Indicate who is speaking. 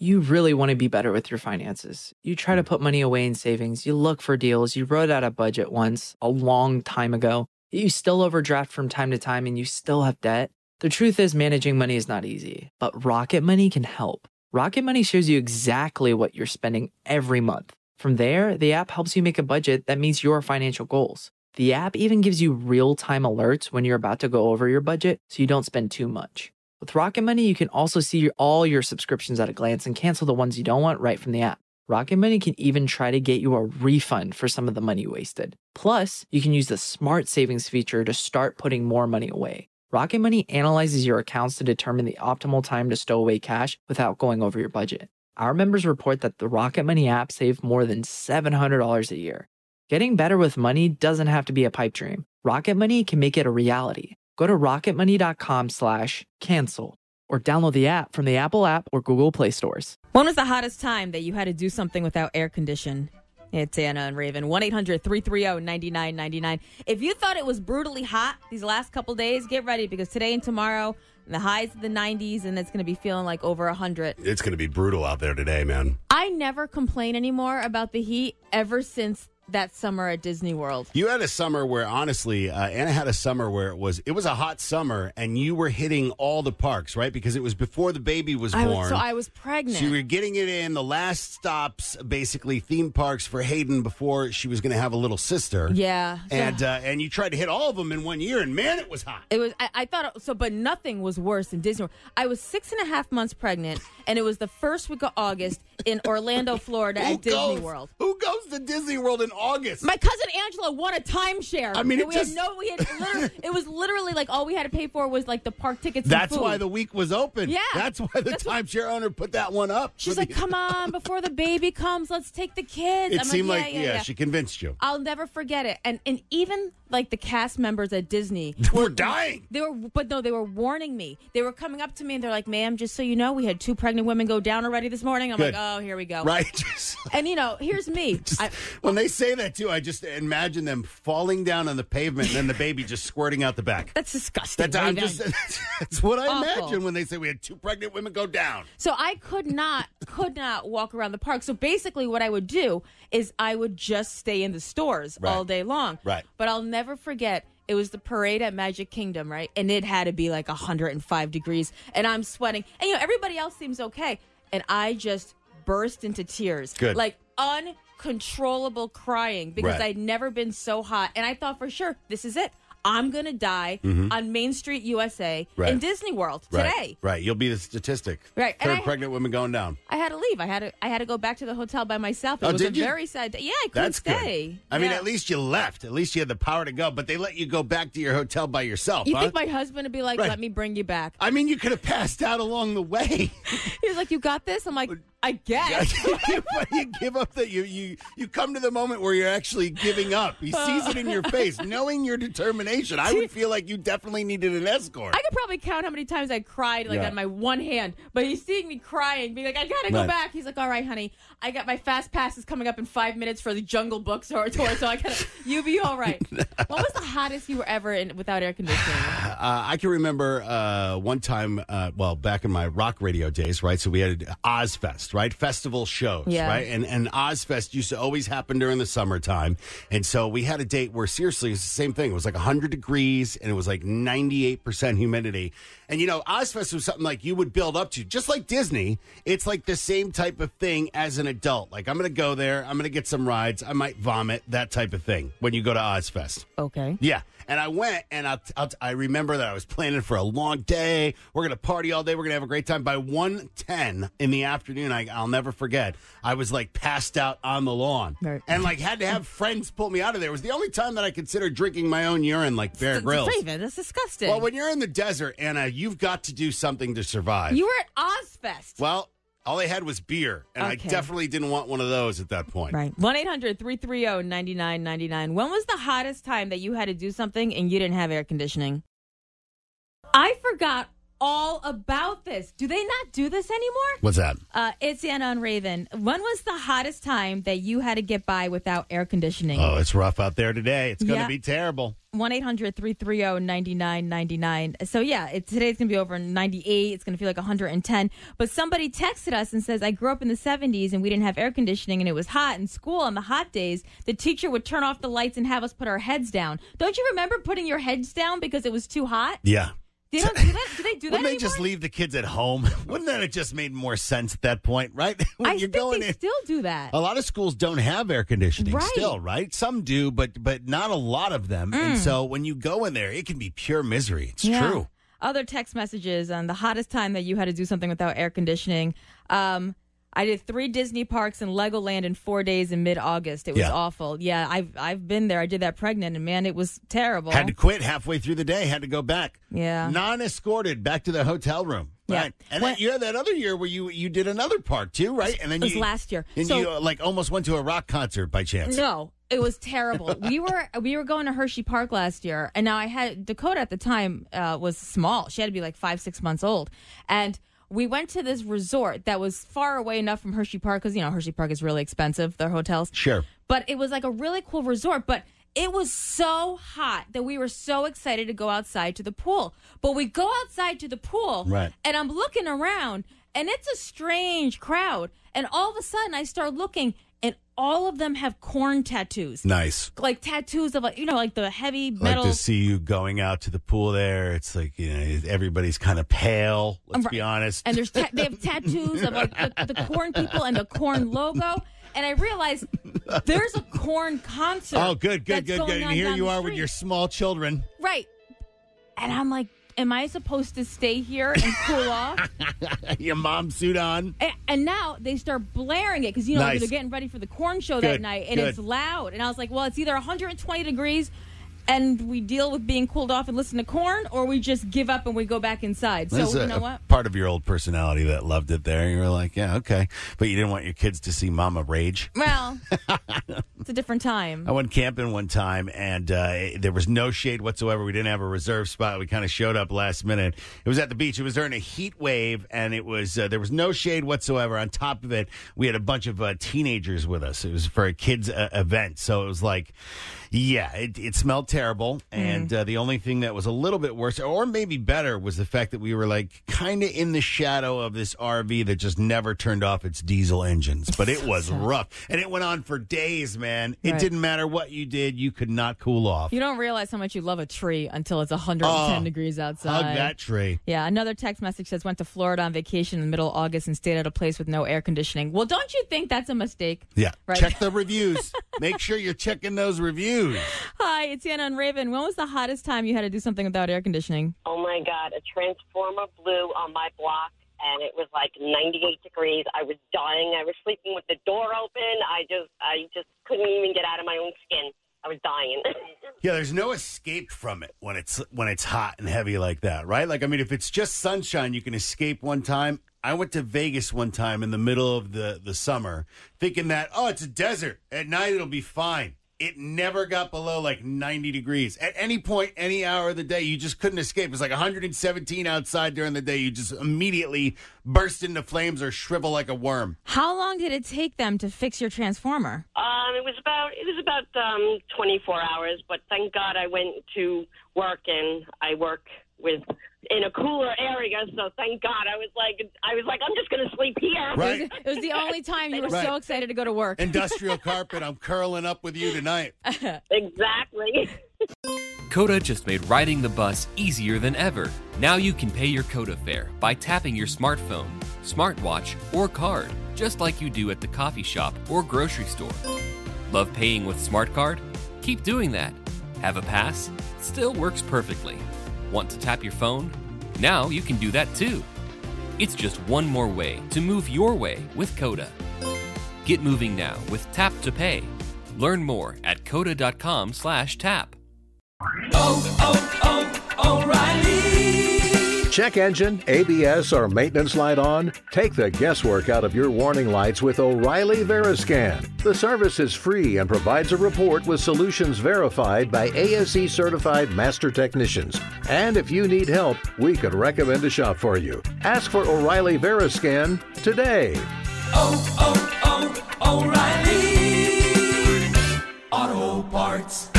Speaker 1: You really want to be better with your finances. You try to put money away in savings. You look for deals. You wrote out a budget once a long time ago. You still overdraft from time to time and you still have debt. The truth is managing money is not easy, but Rocket Money can help. Rocket Money shows you exactly what you're spending every month. From there, the app helps you make a budget that meets your financial goals. The app even gives you real-time alerts when you're about to go over your budget so you don't spend too much. With Rocket Money, you can also see all your subscriptions at a glance and cancel the ones you don't want right from the app. Rocket Money can even try to get you a refund for some of the money you wasted. Plus, you can use the Smart Savings feature to start putting more money away. Rocket Money analyzes your accounts to determine the optimal time to stow away cash without going over your budget. Our members report that the Rocket Money app saved more than $700 a year. Getting better with money doesn't have to be a pipe dream. Rocket Money can make it a reality. Go to rocketmoney.com/cancel or download the app from the Apple app or Google Play stores.
Speaker 2: When was the hottest time that you had to do something without air condition? It's Anna and Raven. 1-800-330-9999. If you thought it was brutally hot these last couple days, get ready because today and tomorrow, the highs of the 90s, and it's going to be feeling like over 100.
Speaker 3: It's going to be brutal out there today, man.
Speaker 2: I never complain anymore about the heat ever since that summer at Disney World.
Speaker 3: You had a summer where, honestly, Anna had a summer where it was a hot summer, and you were hitting all the parks, right? Because it was before the baby was born.
Speaker 2: So I was pregnant.
Speaker 3: So you were getting it in. The last stops, basically, theme parks for Hayden before she was going to have a little sister.
Speaker 2: Yeah.
Speaker 3: And you tried to hit all of them in 1 year, and man, it was hot.
Speaker 2: It was. I thought so, but nothing was worse than Disney World. I was 6.5 months pregnant, and it was the first week of August in Orlando, Florida, at Disney World.
Speaker 3: Who goes to Disney World in August?
Speaker 2: My cousin Angela won a timeshare.
Speaker 3: I mean,
Speaker 2: it was literally like all we had to pay for was like the park tickets.
Speaker 3: That's
Speaker 2: and food.
Speaker 3: why the week was open.
Speaker 2: Yeah,
Speaker 3: that's why the timeshare owner put that one up.
Speaker 2: She's like, "Come on, before the baby comes, let's take the kids."
Speaker 3: It seemed like she convinced you.
Speaker 2: I'll never forget it. And even like the cast members at Disney
Speaker 3: were dying.
Speaker 2: They were warning me. They were coming up to me and they're like, "Ma'am, just so you know, we had 2 pregnant women go down already this morning." I'm like, "Oh, here we go."
Speaker 3: Right.
Speaker 2: And here's me.
Speaker 3: When they say that too, I just imagine them falling down on the pavement and then the baby just squirting out the back.
Speaker 2: That's disgusting.
Speaker 3: That's what I imagine when they say we had 2 pregnant women go down.
Speaker 2: So I could not walk around the park. So basically what I would do is I would just stay in the stores all day long.
Speaker 3: Right.
Speaker 2: But I'll never forget, it was the parade at Magic Kingdom, right? And it had to be like 105 degrees and I'm sweating. And everybody else seems okay. And I just burst into tears.
Speaker 3: Good.
Speaker 2: Like uncontrollable crying because I'd never been so hot. And I thought for sure, this is it. I'm going to die on Main Street, USA in Disney World today.
Speaker 3: Right. You'll be the statistic.
Speaker 2: Right.
Speaker 3: Third pregnant women going down.
Speaker 2: I had to leave. I had to go back to the hotel by myself. It was a very sad day. Yeah, I couldn't stay.
Speaker 3: Good. I mean, at least you left. At least you had the power to go. But they let you go back to your hotel by yourself.
Speaker 2: You think my husband would be like, let me bring you back?
Speaker 3: I mean, you could have passed out along the way.
Speaker 2: He was like, you got this? I'm like, I guess.
Speaker 3: But you give up that you come to the moment where you're actually giving up. He sees it in your face, knowing your determination. I would feel like you definitely needed an escort.
Speaker 2: I could probably count how many times I cried on my one hand, but he's seeing me crying, being like, I gotta go back. He's like, all right, honey, I got my fast passes coming up in 5 minutes for the Jungle Book tour, so I gotta, you be all right. What was the hottest you were ever in without air conditioning?
Speaker 3: I can remember one time, back in my rock radio days, right? So we had Ozfest, right? Festival shows, right? And Ozfest used to always happen during the summertime. And so we had a date where seriously, it was the same thing. It was like 100 degrees and it was like 98% humidity. And, Ozfest was something like you would build up to. Just like Disney, it's like the same type of thing as an adult. Like, I'm going to go there. I'm going to get some rides. I might vomit, that type of thing when you go to Ozfest.
Speaker 2: Okay.
Speaker 3: Yeah. And I went, and I remember that I was planning for a long day. We're going to party all day. We're going to have a great time. By 1:10 in the afternoon, I'll never forget, I was, passed out on the lawn.
Speaker 2: Right.
Speaker 3: And, had to have friends pull me out of there. It was the only time that I considered drinking my own urine like Bear Grylls.
Speaker 2: Raven, that's disgusting.
Speaker 3: Well, when you're in the desert, Anna, you've got to do something to survive.
Speaker 2: You were at Ozfest.
Speaker 3: Well, all I had was beer, and I definitely didn't want one of those at that point.
Speaker 2: Right. 1-800-330-9999. When was the hottest time that you had to do something and you didn't have air conditioning? I forgot all about this. Do they not do this anymore?
Speaker 3: What's that?
Speaker 2: It's Anna and Raven. When was the hottest time that you had to get by without air conditioning?
Speaker 3: Oh, it's rough out there today. It's going to be terrible.
Speaker 2: 1-800-330-9999. So, yeah, today's going to be over 98. It's going to feel like 110. But somebody texted us and says, I grew up in the 70s and we didn't have air conditioning and it was hot. In school on the hot days, the teacher would turn off the lights and have us put our heads down. Don't you remember putting your heads down because it was too hot?
Speaker 3: Yeah.
Speaker 2: They don't do that? Do they do that
Speaker 3: Wouldn't they
Speaker 2: anymore?
Speaker 3: just leave the kids at home? Wouldn't that have just made more sense at that point, right? When
Speaker 2: I
Speaker 3: you're
Speaker 2: think
Speaker 3: going
Speaker 2: they
Speaker 3: in,
Speaker 2: still do that.
Speaker 3: a lot of schools don't have air conditioning still, right? Some do, but not a lot of them. And so when you go in there, it can be pure misery. It's true.
Speaker 2: Other text messages on the hottest time that you had to do something without air conditioning. I did 3 Disney parks and Legoland in 4 days in mid-August. It was awful. Yeah, I've been there. I did that pregnant, and man, it was terrible.
Speaker 3: Had to quit halfway through the day. Had to go back.
Speaker 2: Yeah.
Speaker 3: Non-escorted back to the hotel room.
Speaker 2: Yeah.
Speaker 3: Right. And then you had that other year where you did another park too, right? And then
Speaker 2: it was last year.
Speaker 3: And you almost went to a rock concert by chance.
Speaker 2: No, it was terrible. we were going to Hershey Park last year, and now I had Dakota at the time was small. She had to be like 5-6 months old, and we went to this resort that was far away enough from Hershey Park because, Hershey Park is really expensive, their hotels.
Speaker 3: Sure.
Speaker 2: But it was like a really cool resort. But it was so hot that we were so excited to go outside to the pool. But we go outside to the pool, and I'm looking around, and it's a strange crowd. And all of a sudden, I start looking, and all of them have corn tattoos.
Speaker 3: Nice.
Speaker 2: Like tattoos of, like the heavy metal.
Speaker 3: Like to see you going out to the pool there. It's like, everybody's kind of pale, let's be honest.
Speaker 2: And they have tattoos of like the corn people and the corn logo. And I realized there's a corn concert.
Speaker 3: Oh, good. And here you are with your small children.
Speaker 2: Right. And I'm like, am I supposed to stay here and cool off?
Speaker 3: Your mom suit on.
Speaker 2: And now they start blaring it because, they're getting ready for the corn show that night. And it's loud. And I was like, well, it's either 120 degrees and we deal with being cooled off and listen to corn, or we just give up and we go back inside. So, you know what?
Speaker 3: Part of your old personality that loved it there. You were like, yeah, okay. But you didn't want your kids to see Mama rage.
Speaker 2: Well, it's a different time.
Speaker 3: I went camping one time, and there was no shade whatsoever. We didn't have a reserve spot. We kind of showed up last minute. It was at the beach. It was during a heat wave, and it was there was no shade whatsoever. On top of it, we had a bunch of teenagers with us. It was for a kids' event. So it was like, yeah, it smelled terrible. And the only thing that was a little bit worse, or maybe better, was the fact that we were like kind of in the shadow of this RV that just never turned off its diesel engines. But it was rough. And it went on for days, man. It didn't matter what you did. You could not cool off.
Speaker 2: You don't realize how much you love a tree until it's 110 degrees outside.
Speaker 3: Hug that tree.
Speaker 2: Yeah, another text message says, went to Florida on vacation in the middle of August and stayed at a place with no air conditioning. Well, don't you think that's a mistake?
Speaker 3: Yeah.
Speaker 2: Right?
Speaker 3: Check the reviews. Make sure you're checking those reviews.
Speaker 2: Hi, it's Anna and Raven. When was the hottest time you had to do something without air conditioning?
Speaker 4: Oh, my God. A transformer blew on my block, and it was like 98 degrees. I was dying. I was sleeping with the door open. I just couldn't even get out of my own skin. I was dying.
Speaker 3: Yeah, there's no escape from it when it's hot and heavy like that, right? Like, I mean, if it's just sunshine, you can escape one time. I went to Vegas one time in the middle of the summer thinking that, it's a desert. At night, it'll be fine. It never got below like 90 degrees. At any point, any hour of the day, you just couldn't escape. It was like 117 outside during the day. You just immediately burst into flames or shrivel like a worm.
Speaker 2: How long did it take them to fix your transformer?
Speaker 4: It was about 24 hours, but thank God I went to work, and I work in a cooler area, so thank God. I was like, I'm just going to sleep here.
Speaker 3: Right.
Speaker 2: It was the only time you were so excited to go to work.
Speaker 3: Industrial carpet, I'm curling up with you tonight.
Speaker 4: Exactly.
Speaker 5: Coda just made riding the bus easier than ever. Now you can pay your Coda fare by tapping your smartphone, smartwatch, or card, just like you do at the coffee shop or grocery store. Love paying with SmartCard? Keep doing that. Have a pass? Still works perfectly. Want to tap your phone? Now you can do that too. It's just one more way to move your way with Coda. Get moving now with Tap to Pay. Learn more at coda.com/tap.
Speaker 6: O'Reilly! Check engine, ABS, or maintenance light on? Take the guesswork out of your warning lights with O'Reilly Veriscan. The service is free and provides a report with solutions verified by ASE certified master technicians. And if you need help, we could recommend a shop for you. Ask for O'Reilly Veriscan today.
Speaker 7: O'Reilly Auto Parts.